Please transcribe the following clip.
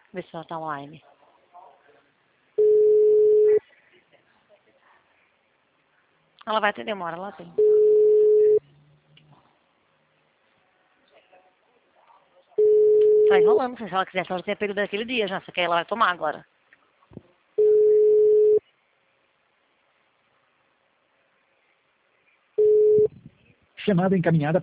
Vê se ela tá online. Ela vai atender uma hora, ela tem. Tá enrolando, se ela quiser, ela tinha pego daquele dia já, só que ela vai tomar agora. Chamada encaminhada